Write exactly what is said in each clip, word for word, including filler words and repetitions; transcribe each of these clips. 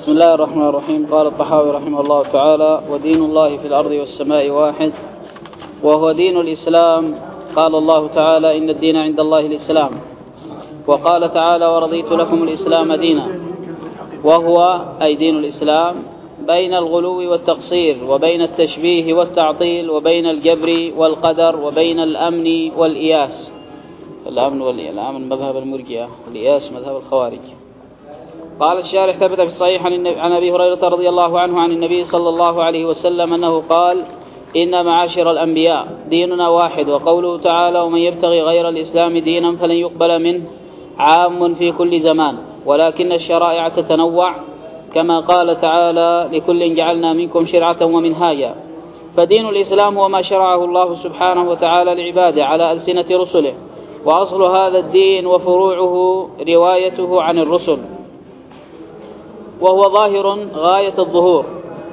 بسم الله الرحمن الرحيم. قال الطحاوي رحمه الله تعالى: ودين الله في الأرض والسماء واحد، وهو دين الإسلام. قال الله تعالى: إن الدين عند الله الإسلام. وقال تعالى: ورضيت لكم الإسلام دينا. وهو أي دين الإسلام بين الغلو والتقصير، وبين التشبيه والتعطيل، وبين الجبر والقدر، وبين الأمن والإياس. الأمن والإياس مذهب المرجئة، والإياس مذهب الخوارج. قال الشارح: ثبت في الصحيح عن أبي هريرة رضي الله عنه عن النبي صلى الله عليه وسلم أنه قال: إن معاشر الأنبياء ديننا واحد. وقوله تعالى: ومن يبتغي غير الإسلام دينا فلن يقبل منه، عام في كل زمان، ولكن الشرائع تتنوع، كما قال تعالى: لكل جعلنا منكم شرعة ومنهاجا. فدين الإسلام هو ما شرعه الله سبحانه وتعالى لعباده على ألسنة رسله، وأصل هذا الدين وفروعه روايته عن الرسل، وهو ظاهر غاية الظهور،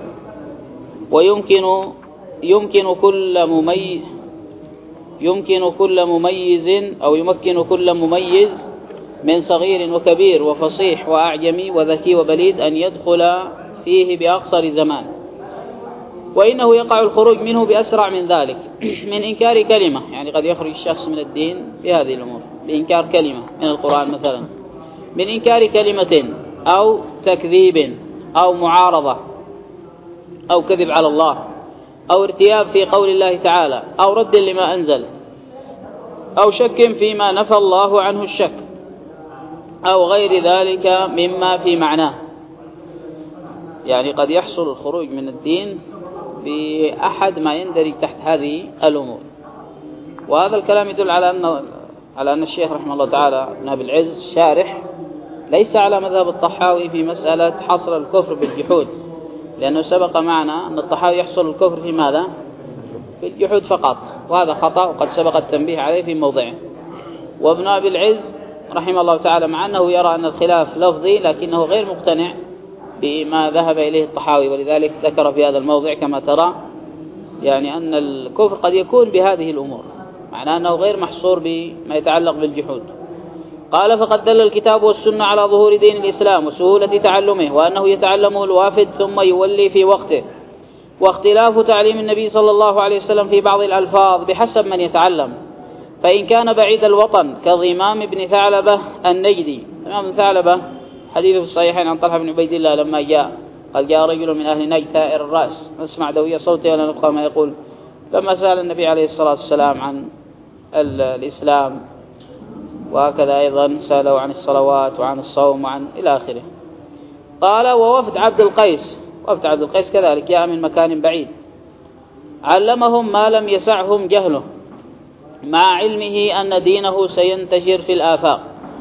ويمكن يمكن كل مميز يمكن كل مميز أو يمكن كل مميز من صغير وكبير وفصيح وأعجمي وذكي وبليد أن يدخل فيه بأقصر زمان، وإنه يقع الخروج منه بأسرع من ذلك، من إنكار كلمة. يعني قد يخرج الشخص من الدين بهذه الأمور، بإنكار كلمة من القرآن مثلا، من إنكار كلمة أو تكذيب أو معارضة أو كذب على الله أو ارتياب في قول الله تعالى أو رد لما أنزل أو شك فيما نفى الله عنه الشك أو غير ذلك مما في معناه. يعني قد يحصل الخروج من الدين بأحد ما يندرج تحت هذه الأمور. وهذا الكلام يدل على أن على أن الشيخ رحمه الله تعالى ابن أبي العز شارح ليس على مذهب الطحاوي في مسألة حصر الكفر بالجحود، لأنه سبق معنا أن الطحاوي يحصل الكفر في ماذا؟ في الجحود فقط، وهذا خطأ وقد سبق التنبيه عليه في موضعه. وابن أبي العز رحمه الله تعالى مع أنه يرى أن الخلاف لفظي، لكنه غير مقتنع بما ذهب إليه الطحاوي، ولذلك ذكر في هذا الموضع كما ترى يعني أن الكفر قد يكون بهذه الأمور، معناه أنه غير محصور بما يتعلق بالجحود. قال: فقد دل الكتاب والسنة على ظهور دين الإسلام وسهولة تعلمه، وأنه يتعلمه الوافد ثم يولي في وقته، واختلاف تعليم النبي صلى الله عليه وسلم في بعض الألفاظ بحسب من يتعلم. فإن كان بعيد الوطن كضمام بن ثعلبة النجدي، ضمام بن ثعلبة حديث في الصحيحين عن طلحة بن عبيد الله لما جاء قال: جاء رجل من أهل نجد ثائر الرأس نسمع دوية صوته ولا نبقى ما يقول، لما سأل النبي عليه الصلاة والسلام عن الإسلام، وهكذا أيضا سألوا عن الصلوات وعن الصوم وعن إلى آخره. قال: ووفد عبد القيس، وفد عبد القيس كذلك جاء من مكان بعيد، علمهم ما لم يسعهم جهله، مع علمه أن دينه سينتشر في الآفاق،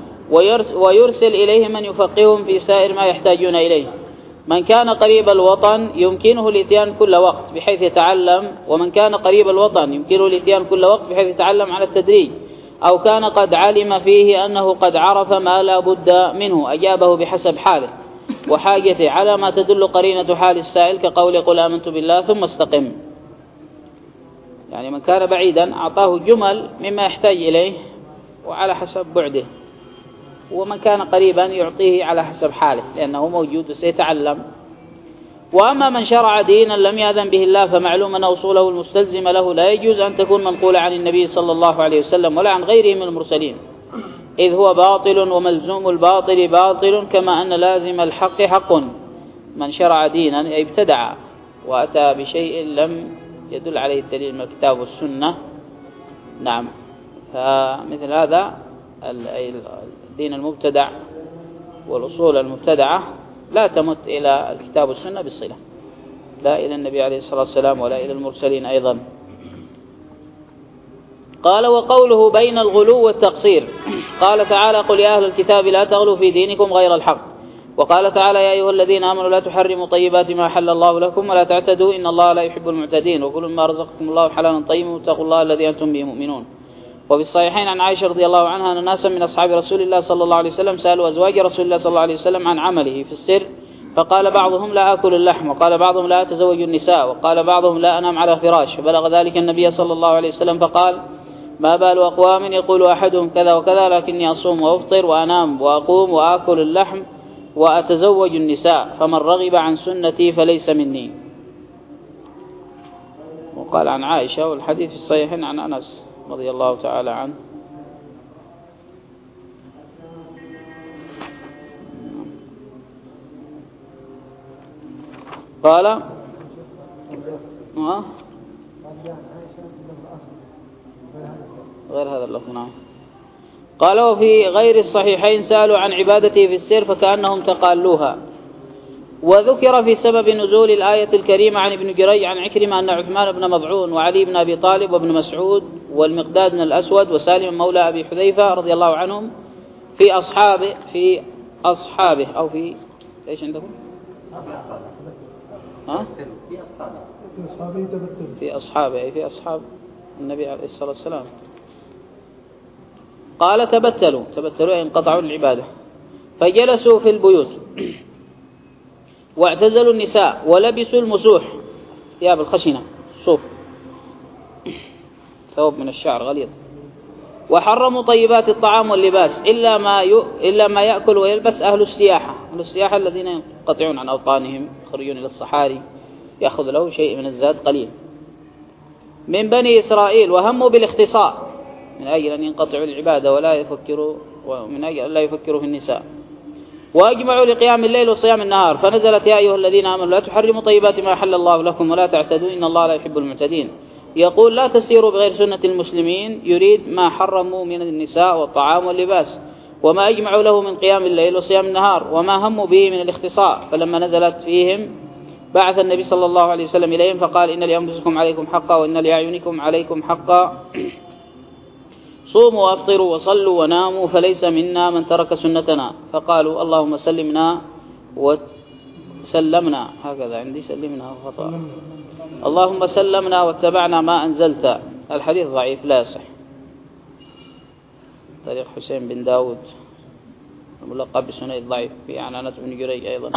ويرسل إليه من يفقههم في سائر ما يحتاجون إليه. من كان قريب الوطن يمكنه الاتيان كل وقت بحيث يتعلم، ومن كان قريب الوطن يمكنه الاتيان كل وقت بحيث يتعلم على التدريج، أو كان قد علم فيه أنه قد عرف ما لا بد منه أجابه بحسب حاله وحاجته، على ما تدل قرينة حال السائل، كقول: قل آمنت بالله ثم استقم. يعني من كان بعيدا أعطاه جمل مما يحتاج إليه وعلى حسب بعده، ومن كان قريبا يعطيه على حسب حاله لأنه موجود وسيتعلم. وأما من شرع دينا لم يأذن به الله فمعلوم أن أصوله المستلزمة له لا يجوز أن تكون منقولة عن النبي صلى الله عليه وسلم ولا عن غيره من المرسلين، إذ هو باطل، وملزوم الباطل باطل، كما أن لازم الحق حق. من شرع دينا أي ابتدع وأتى بشيء لم يدل عليه الدليل من الكتاب والسنة، نعم، فمثل هذا الدين المبتدع والأصول المبتدعة لا تمت إلى الكتاب والسنة بالصلة، لا إلى النبي عليه الصلاة والسلام ولا إلى المرسلين أيضا. قال: وقوله بين الغلو والتقصير، قال تعالى: قل يا أهل الكتاب لا تغلوا في دينكم غير الحق. وقال تعالى: يا أيها الذين آمنوا لا تحرموا طيبات ما حل الله لكم ولا تعتدوا إن الله لا يحب المعتدين، وكلوا مما رزقكم الله حلالا طيبا واتقوا الله الذي أنتم به مؤمنون. وفي الصحيحين عن عائشة رضي الله عنها أن ناسا من أصحاب رسول الله صلى الله عليه وسلم سألوا أزواج رسول الله صلى الله عليه وسلم عن عمله في السر، فقال بعضهم: لا أكل اللحم، وقال بعضهم: لا أتزوج النساء، وقال بعضهم: لا أنام على فراش. فبلغ ذلك النبي صلى الله عليه وسلم فقال: ما بال أقوام يقول أحدهم كذا وكذا، لكني أصوم وأفطر وأنام وأقوم وأكل اللحم وأتزوج النساء، فمن رغب عن سنتي فليس مني. وقال عن عائشة، والحديث في الصحيحين عن أنس رضي الله تعالى عنه. قال آه غير هذا اللفظ. نعم. قال وفي غير الصحيحين سألوا عن عبادته في السر فكأنهم تقالوها. وذكر في سبب نزول الآية الكريمة عن ابن جريج عن عكرمة أن عثمان بن مضعون وعلي بن أبي طالب وابن مسعود والمقداد بن الأسود وسالم مولى أبي حذيفة رضي الله عنهم في أصحابه في أصحابه أو في إيش عندكم؟ ها؟ في أصحابه أي في أصحاب النبي عليه الصلاة والسلام. قال تبتلوا تبتلوا انقطعوا العبادة فجلسوا في البيوت واعتزلوا النساء ولبسوا المسوح ثياب الخشنة صوف ثوب من الشعر غليظ، وحرموا طيبات الطعام واللباس إلا ما ي... إلا ما يأكل ويلبس أهل السياحة. أهل السياحة الذين ينقطعون عن أوطانهم يخرجون إلى الصحاري يأخذ له شيء من الزاد قليل من بني إسرائيل، وهموا بالاختصاء من أجل أن ينقطعوا العبادة ولا يفكروا ومن أجل أن لا يفكروا في النساء، وأجمعوا لقيام الليل وصيام النهار. فنزلت يا أيها الذين آمنوا لا تحرموا طيبات ما أحل الله لكم ولا تعتدوا إن الله لا يحب المعتدين. يقول لا تسيروا بغير سنة المسلمين، يريد ما حرموا من النساء والطعام واللباس وما أجمعوا له من قيام الليل وصيام النهار وما هموا به من الاختصاء. فلما نزلت فيهم بعث النبي صلى الله عليه وسلم إليهم فقال إن لأنفسكم عليكم حقا وإن لأعينكم عليكم حقا، صوموا وأفطروا وصلوا وناموا فليس منا من ترك سنتنا. فقالوا اللهم سلمنا وسلمنا، هكذا عندي سلمنا خطأ، اللهم سلمنا واتبعنا ما أنزلت. الحديث ضعيف لا يصح. طريق حسين بن داود الملقب بسنيد ضعيف، في عنانة بن جريج أيضا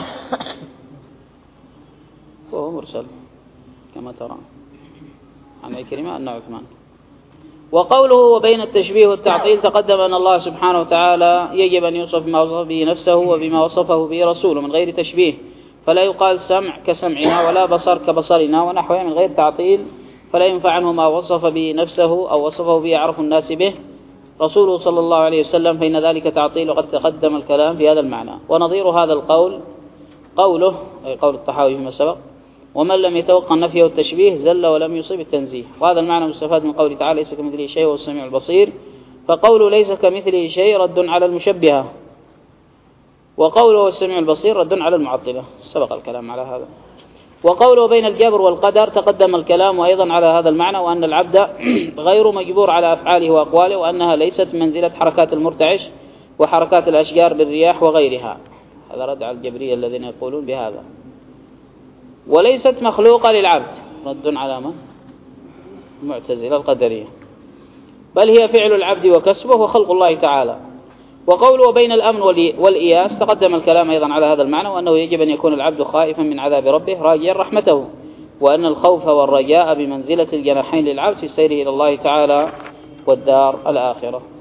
وهو مرسل كما ترى عن عكرمة أن عثمان. وقوله وبين التشبيه والتعطيل تقدم أن الله سبحانه وتعالى يجب أن يوصف بما وصف به نفسه وبما وصفه به رسوله من غير تشبيه، فلا يقال سمع كسمعنا ولا بصر كبصرنا ونحوه من غير تعطيل، فلا ينفع عنه ما وصف به نفسه أو وصفه به أعرف الناس به رسوله صلى الله عليه وسلم، فإن ذلك تعطيل وقد تقدم الكلام في هذا المعنى. ونظير هذا القول قوله أي قول الطحاوي فيما سبق ومن لم يتوقع النفي والتشبيه زل ولم يصب التنزيه. وهذا المعنى مستفاد من قوله تعالى ليس كمثله شيء وهو السميع البصير، فقوله ليس كمثله شيء رد على المشبهة، وقوله السميع البصير رد على المعطلة، سبق الكلام على هذا. وقوله بين الجبر والقدر تقدم الكلام أيضا على هذا المعنى، وأن العبد غير مجبور على أفعاله وأقواله، وأنها ليست منزلة حركات المرتعش وحركات الأشجار للرياح وغيرها. هذا رد على الجبرية الذين يقولون بهذا. وليست مخلوقة للعبد، رد على من؟ المعتزلة القدرية، بل هي فعل العبد وكسبه وخلق الله تعالى. وقوله بين الأمن والإياس تقدم الكلام أيضا على هذا المعنى، وأنه يجب أن يكون العبد خائفا من عذاب ربه راجيا رحمته، وأن الخوف والرجاء بمنزلة الجناحين للعبد في سيره إلى الله تعالى والدار الآخرة.